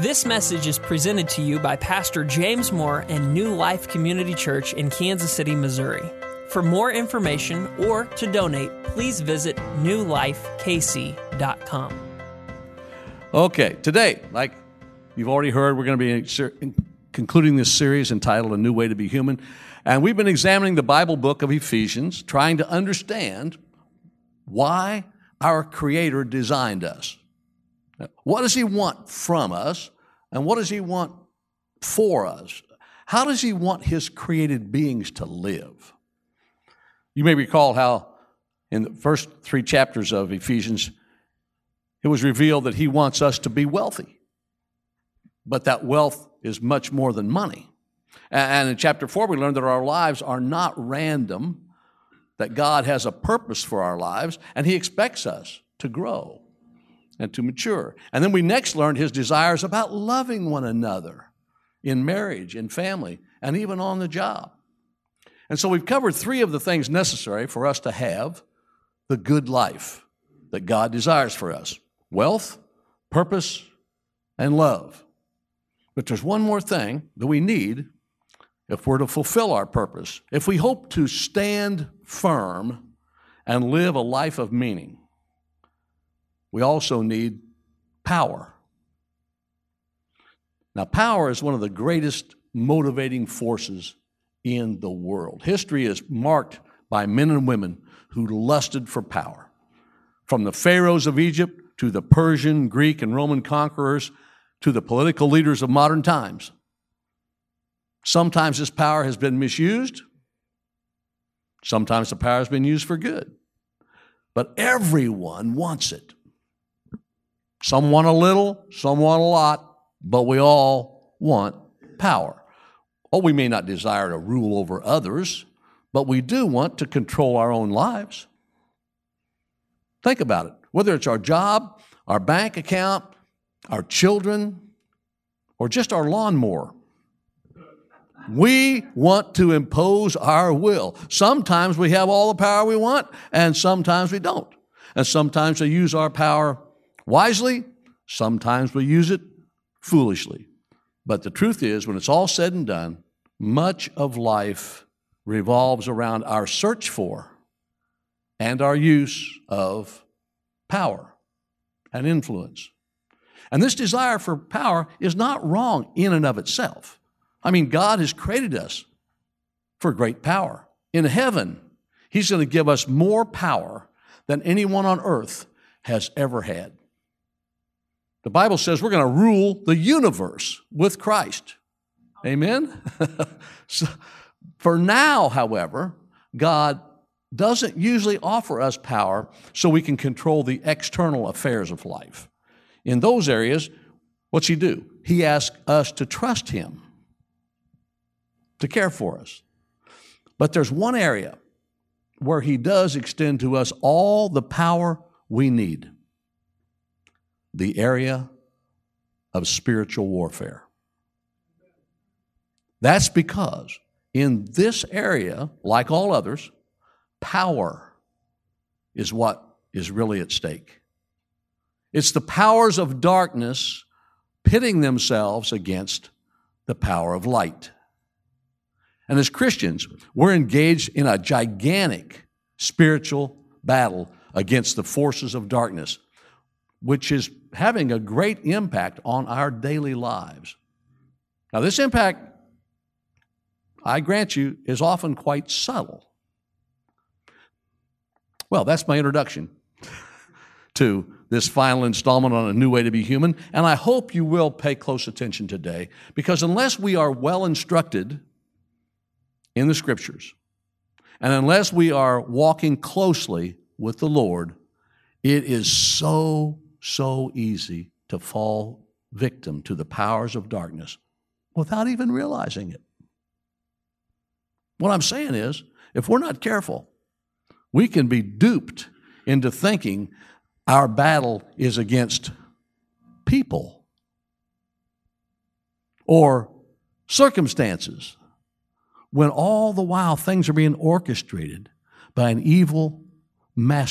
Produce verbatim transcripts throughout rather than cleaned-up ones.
This message is presented to you by Pastor James Moore and New Life Community Church in Kansas City, Missouri. For more information or to donate, please visit new life k c dot com. Okay, today, like you've already heard, we're going to be concluding this series entitled A New Way to Be Human. And we've been examining the Bible book of Ephesians, trying to understand why our Creator designed us. What does He want from us, and what does He want for us? How does He want His created beings to live? You may recall how in the first three chapters of Ephesians, it was revealed that He wants us to be wealthy. But that wealth is much more than money. And in chapter four, we learned that our lives are not random, that God has a purpose for our lives, and He expects us to grow and to mature. And then we next learned His desires about loving one another in marriage, in family, and even on the job. And so we've covered three of the things necessary for us to have the good life that God desires for us: wealth, purpose, and love. But there's one more thing that we need if we're to fulfill our purpose, if we hope to stand firm and live a life of meaning. We also need power. Now, power is one of the greatest motivating forces in the world. History is marked by men and women who lusted for power. From the pharaohs of Egypt to the Persian, Greek, and Roman conquerors to the political leaders of modern times. Sometimes this power has been misused. Sometimes the power has been used for good. But everyone wants it. Some want a little, some want a lot, but we all want power. Oh, we may not desire to rule over others, but we do want to control our own lives. Think about it. Whether it's our job, our bank account, our children, or just our lawnmower. We want to impose our will. Sometimes we have all the power we want, and sometimes we don't. And sometimes we use our power wisely, sometimes we use it foolishly. But the truth is, when it's all said and done, much of life revolves around our search for and our use of power and influence. And this desire for power is not wrong in and of itself. I mean, God has created us for great power. In heaven, He's going to give us more power than anyone on earth has ever had. The Bible says we're going to rule the universe with Christ. Amen? So, for now, however, God doesn't usually offer us power so we can control the external affairs of life. In those areas, what's He do? He asks us to trust Him, to care for us. But there's one area where He does extend to us all the power we need: the area of spiritual warfare. That's because in this area, like all others, power is what is really at stake. It's the powers of darkness pitting themselves against the power of light. And as Christians, we're engaged in a gigantic spiritual battle against the forces of darkness, which is having a great impact on our daily lives. Now, this impact, I grant you, is often quite subtle. Well, that's my introduction to this final installment on A New Way to Be Human, and I hope you will pay close attention today, because unless we are well instructed in the Scriptures, and unless we are walking closely with the Lord, it is so, so easy to fall victim to the powers of darkness without even realizing it. What I'm saying is, if we're not careful, we can be duped into thinking our battle is against people or circumstances, when all the while things are being orchestrated by an evil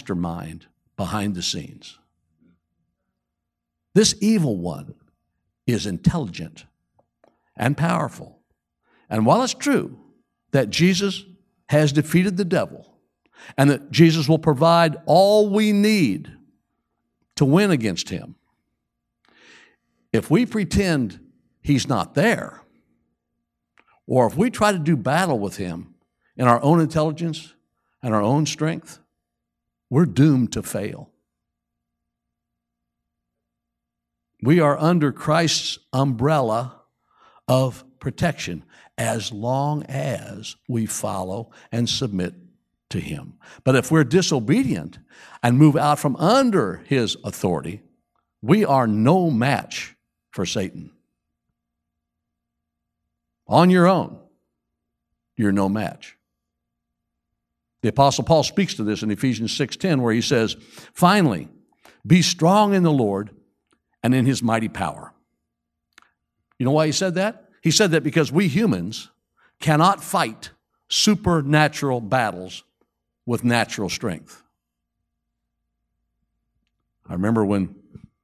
mastermind behind the scenes. This evil one is intelligent and powerful. And while it's true that Jesus has defeated the devil and that Jesus will provide all we need to win against him, if we pretend he's not there, or if we try to do battle with him in our own intelligence and our own strength, we're doomed to fail. We are under Christ's umbrella of protection as long as we follow and submit to him. But if we're disobedient and move out from under his authority, we are no match for Satan. On your own, you're no match. The Apostle Paul speaks to this in Ephesians six ten, where he says, "Finally, be strong in the Lord and in his mighty power." You know why he said that? He said that because we humans cannot fight supernatural battles with natural strength. I remember when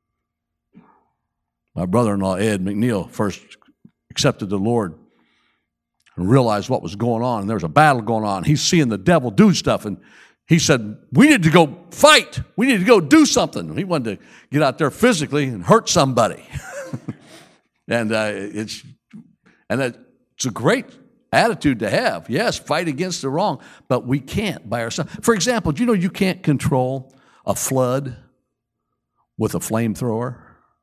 my brother-in-law, Ed McNeil, first accepted the Lord and realized what was going on, and there was a battle going on. He's seeing the devil do stuff, and he said, "We need to go fight. We need to go do something." He wanted to get out there physically and hurt somebody. and uh, it's and it's a great attitude to have. Yes, fight against the wrong, but we can't by ourselves. For example, do you know you can't control a flood with a flamethrower?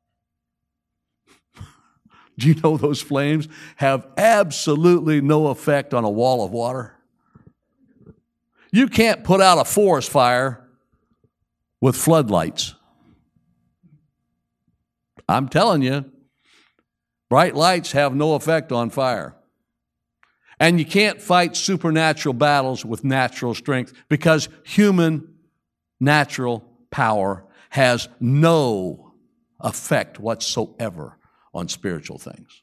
Do you know those flames have absolutely no effect on a wall of water? You can't put out a forest fire with floodlights. I'm telling you, bright lights have no effect on fire. And you can't fight supernatural battles with natural strength because human natural power has no effect whatsoever on spiritual things.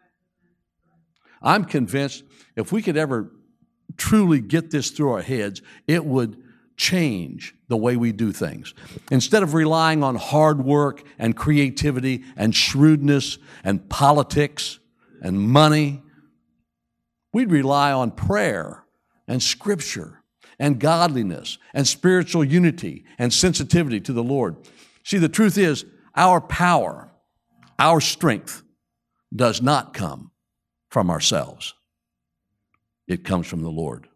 I'm convinced if we could ever truly get this through our heads, it would change the way we do things. Instead of relying on hard work and creativity and shrewdness and politics and money, we'd rely on prayer and scripture and godliness and spiritual unity and sensitivity to the Lord. See, the truth is, our power, our strength does not come from ourselves. It comes from the Lord.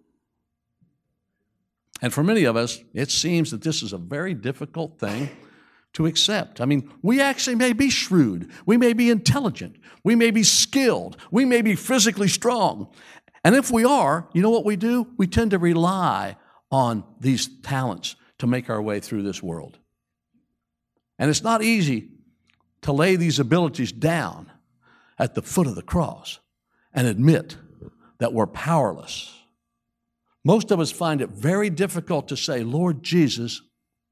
And for many of us, it seems that this is a very difficult thing to accept. I mean, we actually may be shrewd. We may be intelligent. We may be skilled. We may be physically strong. And if we are, you know what we do? We tend to rely on these talents to make our way through this world. And it's not easy to lay these abilities down at the foot of the cross and admit that we're powerless. Most of us find it very difficult to say, "Lord Jesus,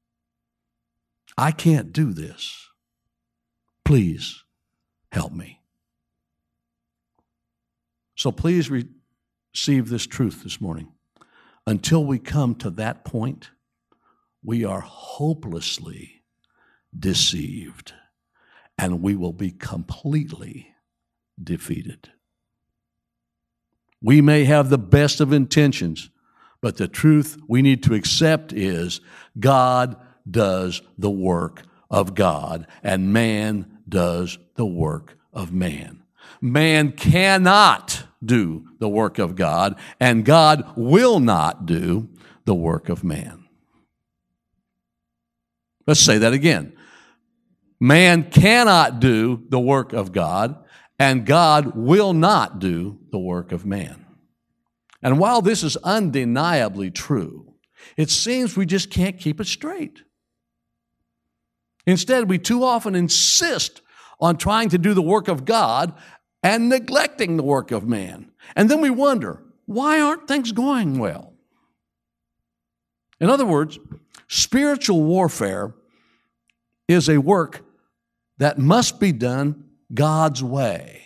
I can't do this. Please help me." So please re- receive this truth this morning. Until we come to that point, we are hopelessly deceived, and we will be completely defeated. We may have the best of intentions, but the truth we need to accept is God does the work of God, and man does the work of man. Man cannot do the work of God, and God will not do the work of man. Let's say that again. Man cannot do the work of God, and God will not do the work of man. And while this is undeniably true, it seems we just can't keep it straight. Instead, we too often insist on trying to do the work of God and neglecting the work of man. And then we wonder, why aren't things going well? In other words, spiritual warfare is a work that must be done God's way.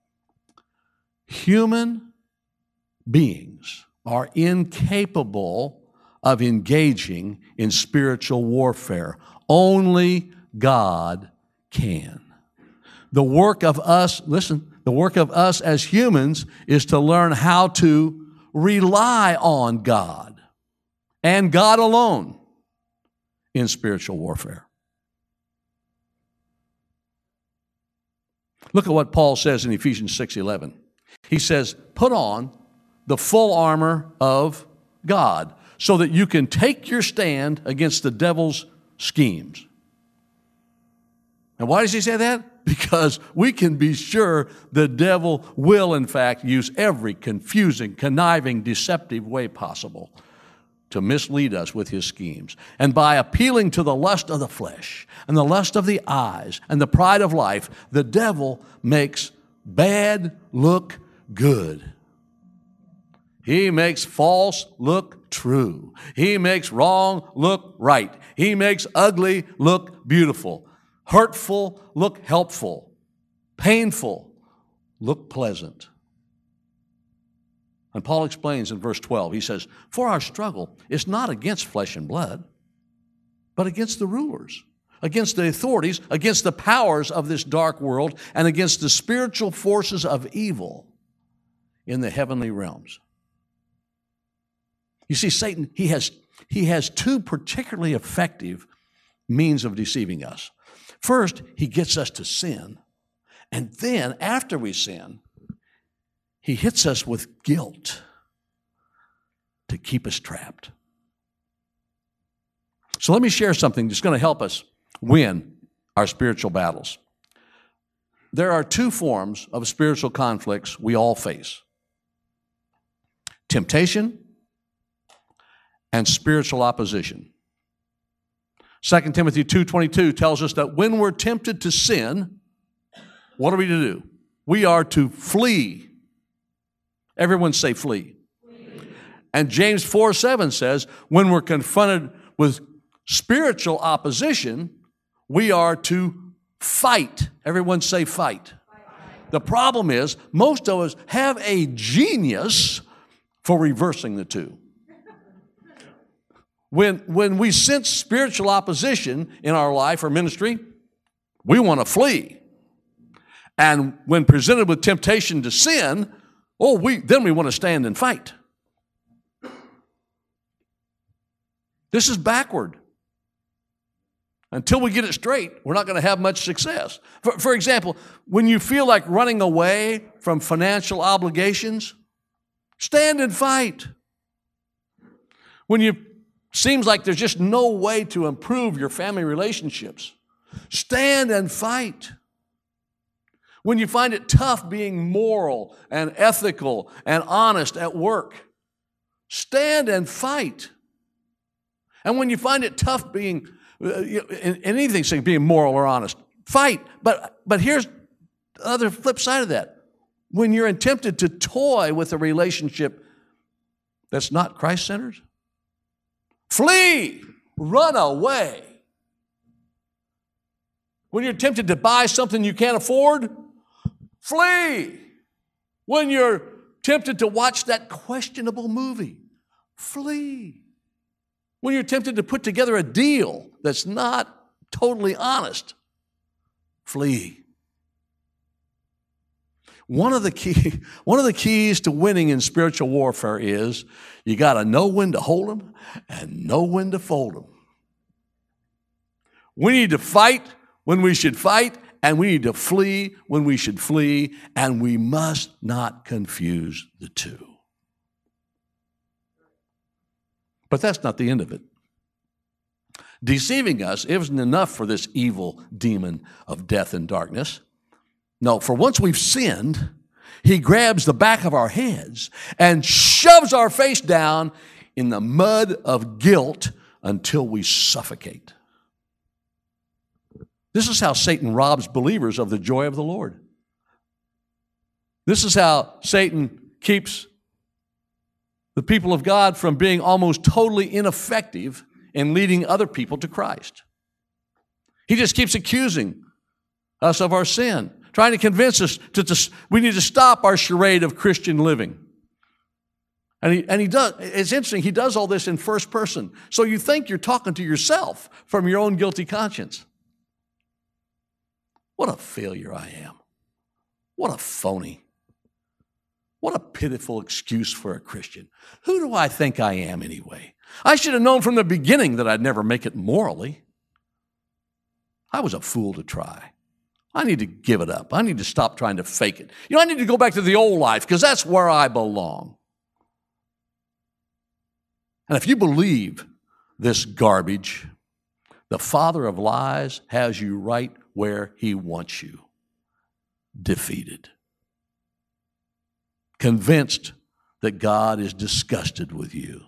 Human beings are incapable of engaging in spiritual warfare. Only God can. the work of us, listen, the work of us as humans is to learn how to rely on God and God alone in spiritual warfare. Look at what Paul says in Ephesians six eleven. He says, put on the full armor of God so that you can take your stand against the devil's schemes. And why does he say that? Because we can be sure the devil will, in fact, use every confusing, conniving, deceptive way possible to mislead us with his schemes. And by appealing to the lust of the flesh and the lust of the eyes and the pride of life, the devil makes bad look good. He makes false look true. He makes wrong look right. He makes ugly look beautiful. Hurtful look helpful. Painful look pleasant. And Paul explains in verse twelve, he says, for our struggle is not against flesh and blood, but against the rulers, against the authorities, against the powers of this dark world, and against the spiritual forces of evil in the heavenly realms. You see, Satan, he has, he has two particularly effective means of deceiving us. First, he gets us to sin. And then, after we sin, he hits us with guilt to keep us trapped. So let me share something that's going to help us win our spiritual battles. There are two forms of spiritual conflicts we all face: temptation and spiritual opposition. Second Timothy two twenty-two tells us that when we're tempted to sin, what are we to do? We are to flee. Everyone say flee. Flee. And James four seven says, when we're confronted with spiritual opposition, we are to fight. Everyone say fight. Fight. The problem is, most of us have a genius for reversing the two. When, when we sense spiritual opposition in our life or ministry, we want to flee. And when presented with temptation to sin, oh, we then we want to stand and fight. This is backward. Until we get it straight, we're not going to have much success. For, for example, when you feel like running away from financial obligations, stand and fight. When you seems like there's just no way to improve your family relationships, stand and fight. When you find it tough being moral and ethical and honest at work, stand and fight. And when you find it tough being, in anything, saying being moral or honest, fight. But, but here's the other flip side of that. When you're tempted to toy with a relationship that's not Christ-centered, flee, run away. When you're tempted to buy something you can't afford, flee. When you're tempted to watch that questionable movie, flee. When you're tempted to put together a deal that's not totally honest, flee. One of the key, one of the keys to winning in spiritual warfare is you got to know when to hold them and know when to fold them. We need to fight when we should fight, and we need to flee when we should flee, and we must not confuse the two. But that's not the end of it. Deceiving us isn't enough for this evil demon of death and darkness. No, for once we've sinned, he grabs the back of our heads and shoves our face down in the mud of guilt until we suffocate. This is how Satan robs believers of the joy of the Lord. This is how Satan keeps the people of God from being almost totally ineffective in leading other people to Christ. He just keeps accusing us of our sin, trying to convince us that to, we need to stop our charade of Christian living. And he, and he does, it's interesting, he does all this in first person. So you think you're talking to yourself from your own guilty conscience. What a failure I am. What a phony. What a pitiful excuse for a Christian. Who do I think I am anyway? I should have known from the beginning that I'd never make it morally. I was a fool to try. I need to give it up. I need to stop trying to fake it. You know, I need to go back to the old life because that's where I belong. And if you believe this garbage, the father of lies has you right where he wants you, defeated, convinced that God is disgusted with you.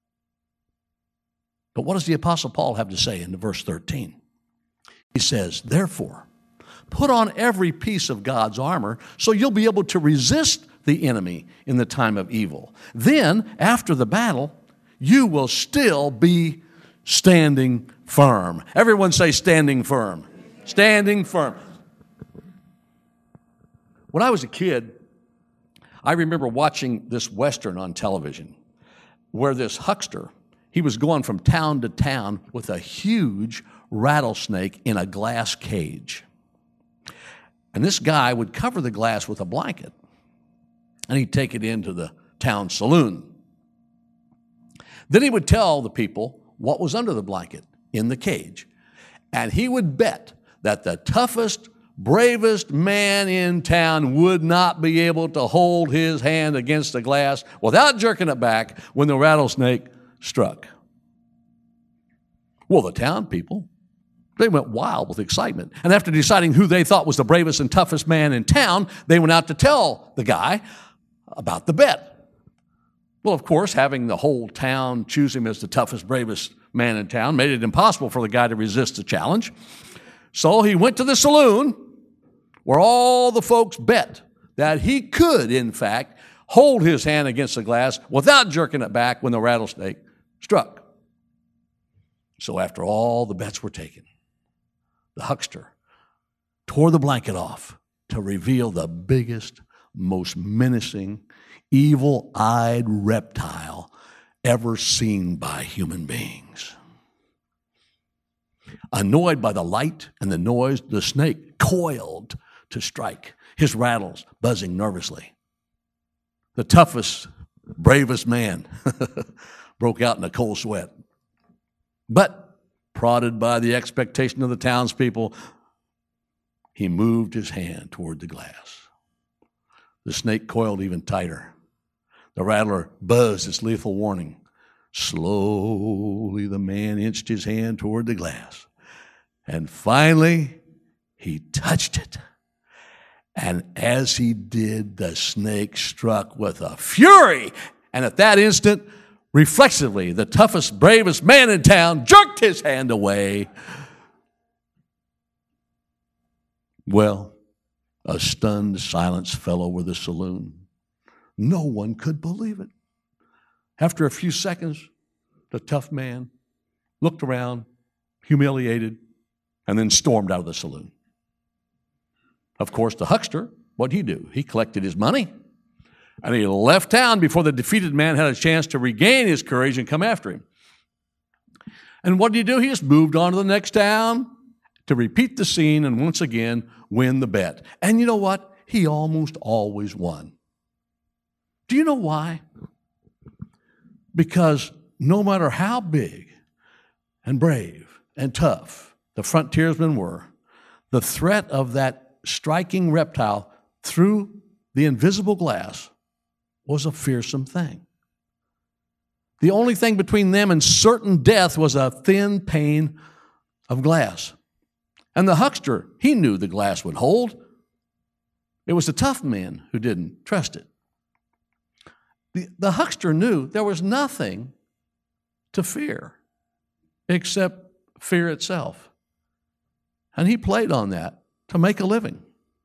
But what does the Apostle Paul have to say in verse thirteen? He says, therefore, put on every piece of God's armor so you'll be able to resist the enemy in the time of evil. Then, after the battle, you will still be standing firm. Everyone say standing firm. Standing firm. When I was a kid, I remember watching this Western on television where this huckster, he was going from town to town with a huge rattlesnake in a glass cage. And this guy would cover the glass with a blanket, and he'd take it into the town saloon. Then he would tell the people what was under the blanket in the cage. And he would bet that the toughest, bravest man in town would not be able to hold his hand against the glass without jerking it back when the rattlesnake struck. Well, the town people, they went wild with excitement. And after deciding who they thought was the bravest and toughest man in town, they went out to tell the guy about the bet. Well, of course, having the whole town choose him as the toughest, bravest man in town made it impossible for the guy to resist the challenge. So he went to the saloon where all the folks bet that he could, in fact, hold his hand against the glass without jerking it back when the rattlesnake struck. So after all the bets were taken, the huckster tore the blanket off to reveal the biggest, most menacing, evil-eyed reptile ever seen by human beings. Annoyed by the light and the noise, the snake coiled to strike, his rattles buzzing nervously. The toughest, bravest man broke out in a cold sweat. But, prodded by the expectation of the townspeople, he moved his hand toward the glass. The snake coiled even tighter. The rattler buzzed its lethal warning. Slowly, the man inched his hand toward the glass. And finally, he touched it. And as he did, the snake struck with a fury. And at that instant, reflexively, the toughest, bravest man in town jerked his hand away. Well, a stunned silence fell over the saloon. No one could believe it. After a few seconds, the tough man looked around, humiliated, and then stormed out of the saloon. Of course, the huckster, what'd he do? He collected his money, and he left town before the defeated man had a chance to regain his courage and come after him. And what did he do? He just moved on to the next town to repeat the scene and once again win the bet. And you know what? He almost always won. Do you know why? Because no matter how big and brave and tough the frontiersmen were, the threat of that striking reptile through the invisible glass was a fearsome thing. The only thing between them and certain death was a thin pane of glass. And the huckster, he knew the glass would hold. It was the tough man who didn't trust it. The, the huckster knew there was nothing to fear except fear itself. And he played on that to make a living.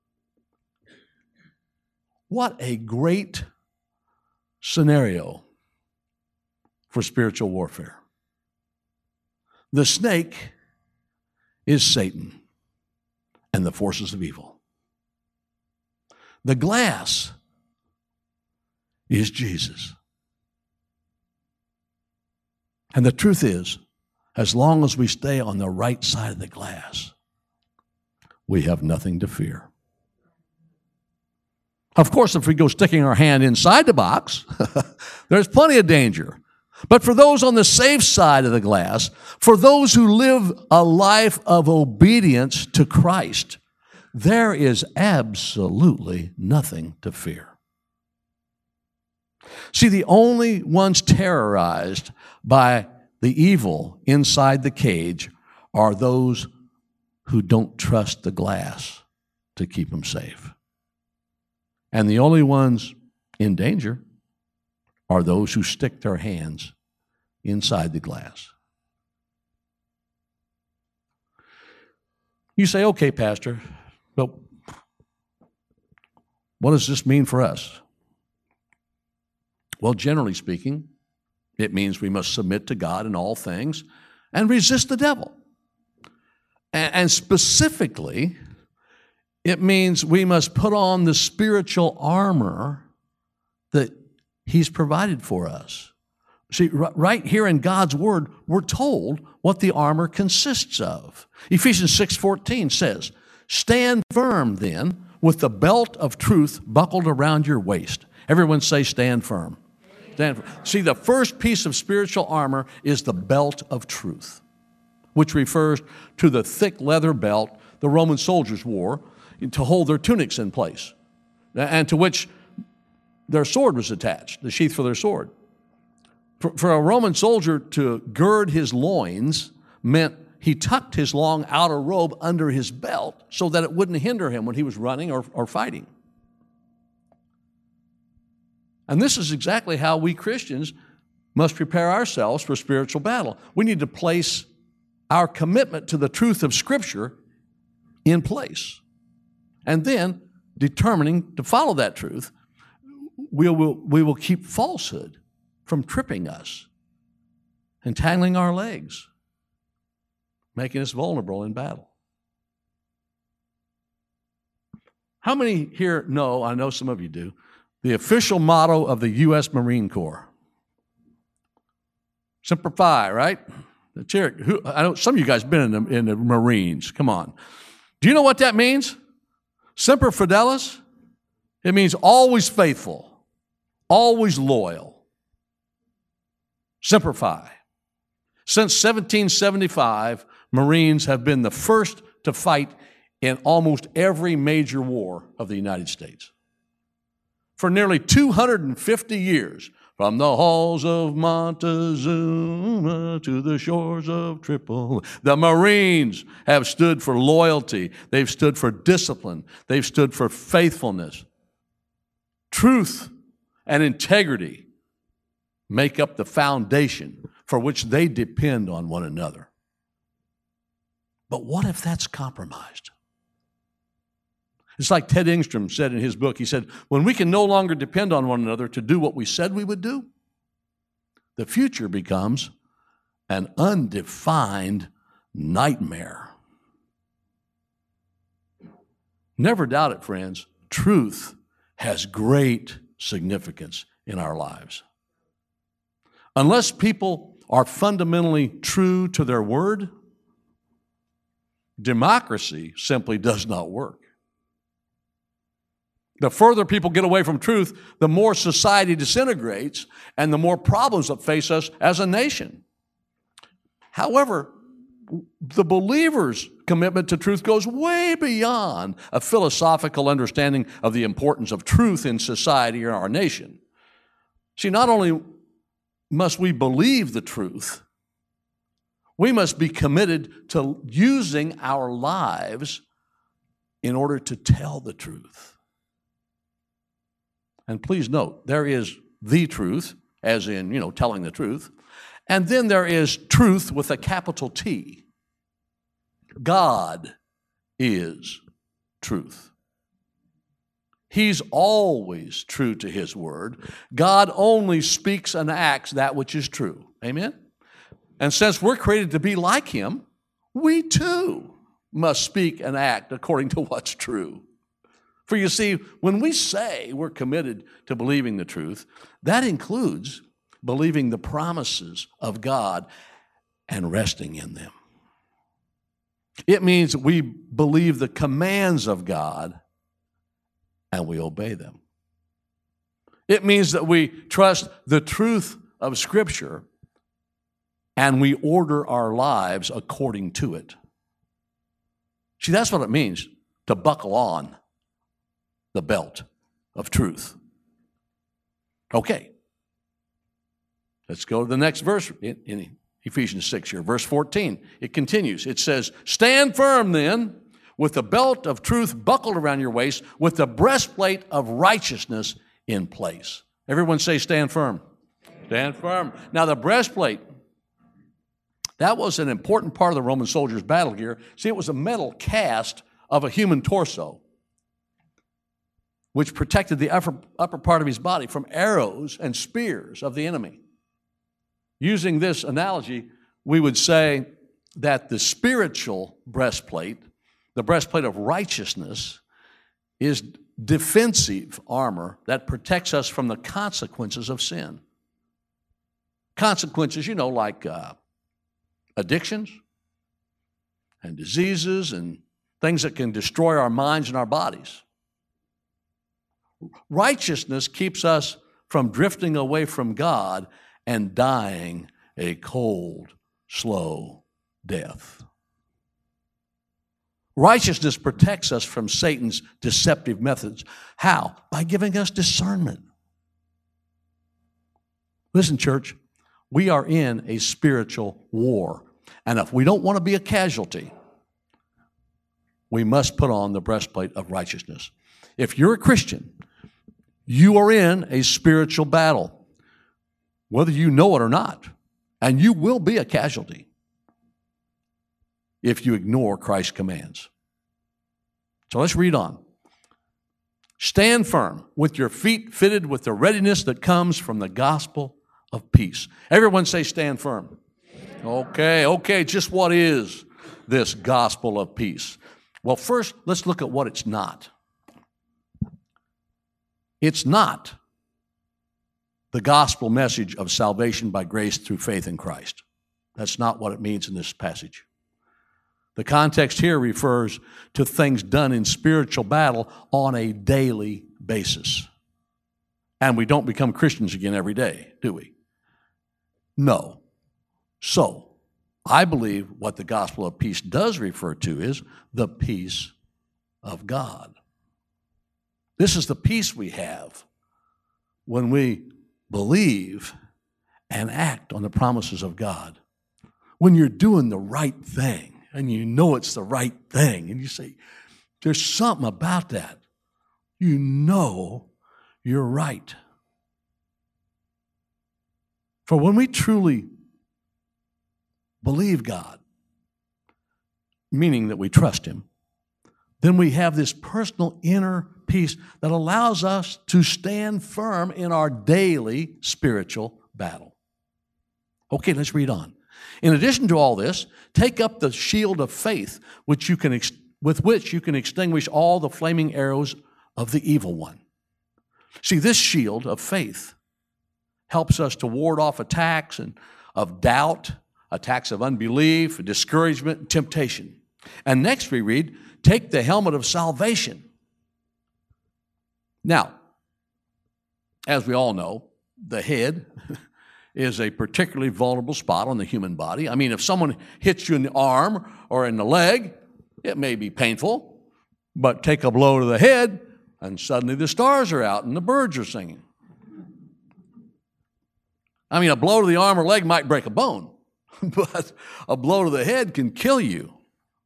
What a great scenario for spiritual warfare. The snake is Satan and the forces of evil. The glass is Jesus. And the truth is, as long as we stay on the right side of the glass, we have nothing to fear. Of course, if we go sticking our hand inside the box, there's plenty of danger. But for those on the safe side of the glass, for those who live a life of obedience to Christ, there is absolutely nothing to fear. See, the only ones terrorized by the evil inside the cage are those who don't trust the glass to keep them safe. And the only ones in danger are those who stick their hands inside the glass. You say, okay, Pastor, but what does this mean for us? Well, generally speaking, it means we must submit to God in all things and resist the devil. And specifically, it means we must put on the spiritual armor that He's provided for us. See, right here in God's Word, we're told what the armor consists of. Ephesians six fourteen says, "Stand firm then with the belt of truth buckled around your waist." Everyone say, stand firm. Stand firm. See, the first piece of spiritual armor is the belt of truth, which refers to the thick leather belt the Roman soldiers wore to hold their tunics in place, and to which their sword was attached, the sheath for their sword. For, for a Roman soldier to gird his loins meant he tucked his long outer robe under his belt so that it wouldn't hinder him when he was running or, or fighting. And this is exactly how we Christians must prepare ourselves for spiritual battle. We need to place our commitment to the truth of Scripture in place. And then, determining to follow that truth, we will, we will keep falsehood from tripping us, entangling our legs, making us vulnerable in battle. How many here know, I know some of you do, the official motto of the U S Marine Corps? Semper Fi, right? Let's hear it. Who, I know some of you guys have been in the, in the Marines. Come on. Do you know what that means? Semper Fidelis? It means always faithful, always loyal. Semper Fi. Since seventeen seventy-five, Marines have been the first to fight in almost every major war of the United States. For nearly two hundred fifty years, from the halls of Montezuma to the shores of Tripoli, the Marines have stood for loyalty. They've stood for discipline. They've stood for faithfulness. Truth and integrity make up the foundation for which they depend on one another. But what if that's compromised? It's like Ted Engstrom said in his book. He said, when we can no longer depend on one another to do what we said we would do, the future becomes an undefined nightmare. Never doubt it, friends. Truth has great significance in our lives. Unless people are fundamentally true to their word, democracy simply does not work. The further people get away from truth, the more society disintegrates and the more problems that face us as a nation. However, the believer's commitment to truth goes way beyond a philosophical understanding of the importance of truth in society or our nation. See, not only must we believe the truth, we must be committed to using our lives in order to tell the truth. And please note, there is the truth, as in, you know, telling the truth, and then there is truth with a capital T. God is truth. He's always true to His word. God only speaks and acts that which is true. Amen? And since we're created to be like Him, we too must speak and act according to what's true. For you see, when we say we're committed to believing the truth, that includes believing the promises of God and resting in them. It means we believe the commands of God and we obey them. It means that we trust the truth of Scripture and we order our lives according to it. See, that's what it means to buckle on the belt of truth. Okay. Let's go to the next verse in, in Ephesians six here, verse fourteen. It continues. It says, "Stand firm then, with the belt of truth buckled around your waist, with the breastplate of righteousness in place." Everyone say, stand firm. Stand firm. Now, the breastplate, that was an important part of the Roman soldier's battle gear. See, it was a metal cast of a human torso, which protected the upper, upper part of his body from arrows and spears of the enemy. Using this analogy, we would say that the spiritual breastplate, the breastplate of righteousness, is defensive armor that protects us from the consequences of sin. Consequences, you know, like uh, addictions and diseases and things that can destroy our minds and our bodies. Righteousness keeps us from drifting away from God and dying a cold, slow death. Righteousness protects us from Satan's deceptive methods. How? By giving us discernment. Listen, church, we are in a spiritual war. And if we don't want to be a casualty, we must put on the breastplate of righteousness. If you're a Christian, you are in a spiritual battle, whether you know it or not, and you will be a casualty if you ignore Christ's commands. So let's read on. Stand firm with your feet fitted with the readiness that comes from the gospel of peace. Everyone say stand firm. Okay, okay, just what is this gospel of peace? Well, first, let's look at what it's not. It's not the gospel message of salvation by grace through faith in Christ. That's not what it means in this passage. The context here refers to things done in spiritual battle on a daily basis. And we don't become Christians again every day, do we? No. So, I believe what the gospel of peace does refer to is the peace of God. This is the peace we have when we believe and act on the promises of God. When you're doing the right thing, and you know it's the right thing, and you say, there's something about that. You know you're right. For when we truly believe God, meaning that we trust Him, then we have this personal inner peace that allows us to stand firm in our daily spiritual battle. Okay, let's read on. In addition to all this, take up the shield of faith, which you can ex- with which you can extinguish all the flaming arrows of the evil one. See, this shield of faith helps us to ward off attacks and of doubt, attacks of unbelief, discouragement, temptation. And next we read, take the helmet of salvation. Now, as we all know, the head is a particularly vulnerable spot on the human body. I mean, if someone hits you in the arm or in the leg, it may be painful, but take a blow to the head, and suddenly the stars are out and the birds are singing. I mean, a blow to the arm or leg might break a bone, but a blow to the head can kill you.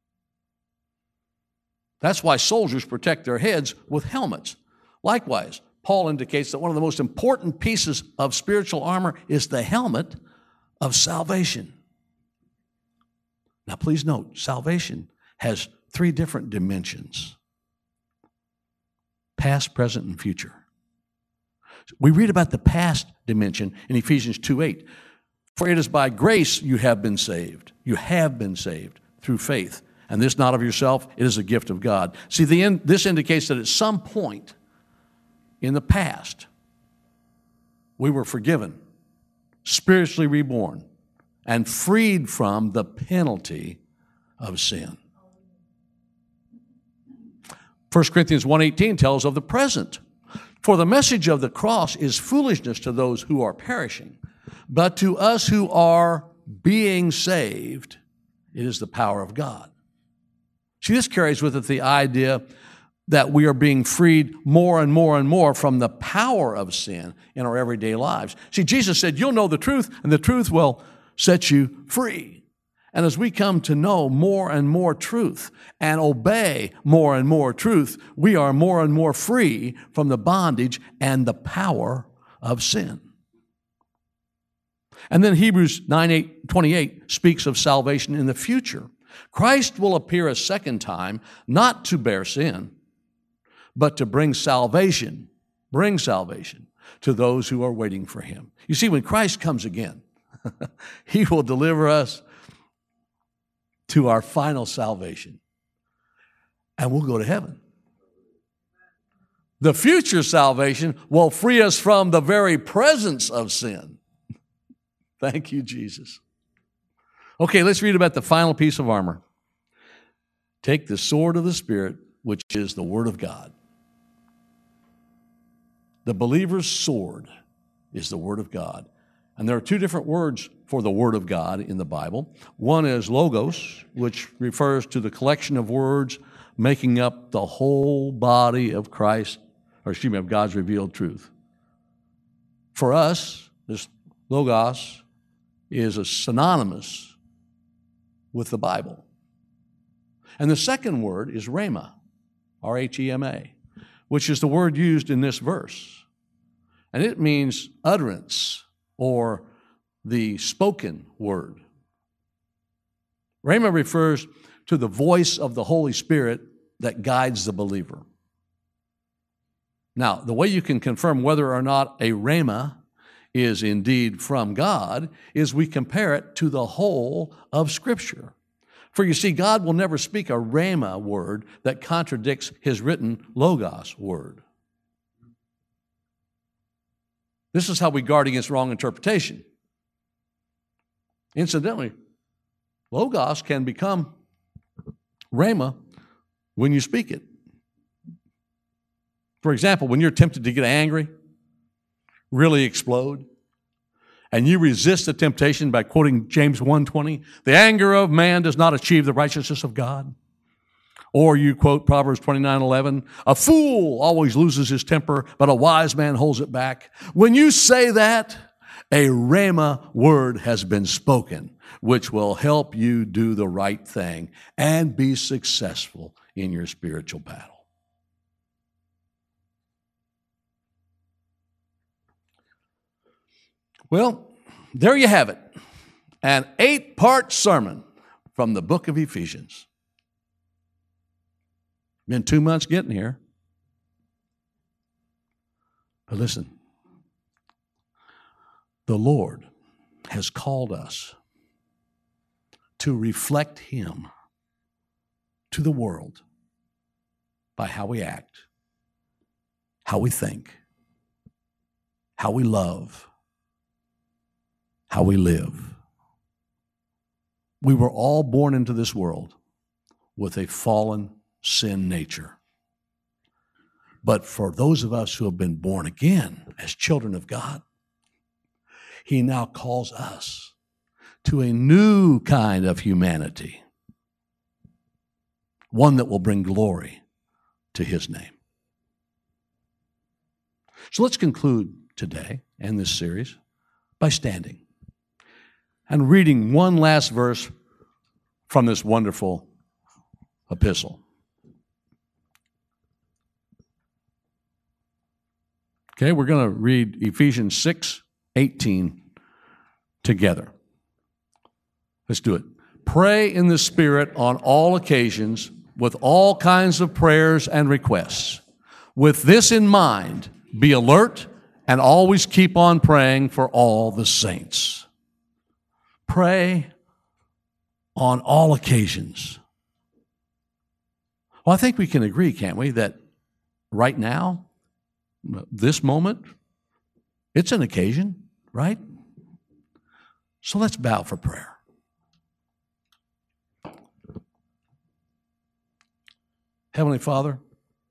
That's why soldiers protect their heads with helmets. Likewise, Paul indicates that one of the most important pieces of spiritual armor is the helmet of salvation. Now, please note, salvation has three different dimensions: past, present, and future. We read about the past dimension in Ephesians two eight. For it is by grace you have been saved. You have been saved through faith. And this not of yourself, it is a gift of God. See, the in, this indicates that at some point in the past, we were forgiven, spiritually reborn, and freed from the penalty of sin. First Corinthians one eighteen tells of the present. For the message of the cross is foolishness to those who are perishing, but to us who are being saved, it is the power of God. See, this carries with it the idea that we are being freed more and more and more from the power of sin in our everyday lives. See, Jesus said, you'll know the truth, and the truth will set you free. And as we come to know more and more truth and obey more and more truth, we are more and more free from the bondage and the power of sin. And then Hebrews nine twenty-eight speaks of salvation in the future. Christ will appear a second time, not to bear sin, but to bring salvation, bring salvation to those who are waiting for him. You see, when Christ comes again, he will deliver us to our final salvation, and we'll go to heaven. The future salvation will free us from the very presence of sin. Thank you, Jesus. Okay, let's read about the final piece of armor. Take the sword of the Spirit, which is the Word of God. The believer's sword is the Word of God. And there are two different words for the Word of God in the Bible. One is logos, which refers to the collection of words making up the whole body of Christ, or excuse me, of God's revealed truth. For us, this logos is a synonymous with the Bible. And the second word is rhema, R H E M A, which is the word used in this verse. And it means utterance or the spoken word. Rhema refers to the voice of the Holy Spirit that guides the believer. Now, the way you can confirm whether or not a rhema is indeed from God is we compare it to the whole of Scripture. For you see, God will never speak a rhema word that contradicts his written logos word. This is how we guard against wrong interpretation. Incidentally, logos can become rhema when you speak it. For example, when you're tempted to get angry, really explode, and you resist the temptation by quoting James one twenty, the anger of man does not achieve the righteousness of God. Or you quote Proverbs twenty-nine eleven, a fool always loses his temper, but a wise man holds it back. When you say that, a rhema word has been spoken, which will help you do the right thing and be successful in your spiritual battle. Well, there you have it, an eight-part sermon from the book of Ephesians. Been two months getting here. But listen, the Lord has called us to reflect him to the world by how we act, how we think, how we love, how we live. We were all born into this world with a fallen sin nature. But for those of us who have been born again as children of God, he now calls us to a new kind of humanity, one that will bring glory to his name. So let's conclude today and this series by standing and reading one last verse from this wonderful epistle. Okay, we're going to read Ephesians six eighteen together. Let's do it. Pray in the Spirit on all occasions with all kinds of prayers and requests. With this in mind, be alert and always keep on praying for all the saints. Pray on all occasions. Well, I think we can agree, can't we, that right now, this moment, it's an occasion, right? So let's bow for prayer. Heavenly Father,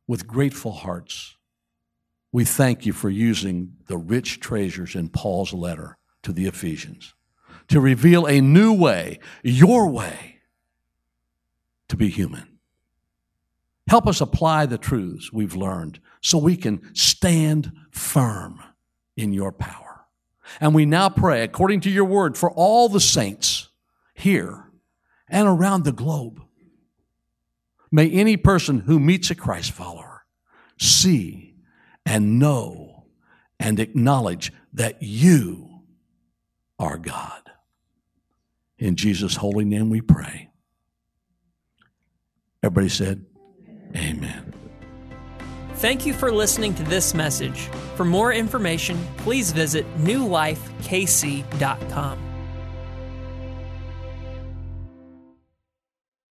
with grateful hearts, we thank you for using the rich treasures in Paul's letter to the Ephesians to reveal a new way, your way, to be human. Help us apply the truths we've learned so we can stand firm in your power. And we now pray, according to your word, for all the saints here and around the globe. May any person who meets a Christ follower see and know and acknowledge that you are God. In Jesus' holy name we pray. Everybody said, amen. Thank you for listening to this message. For more information, please visit new life k c dot com.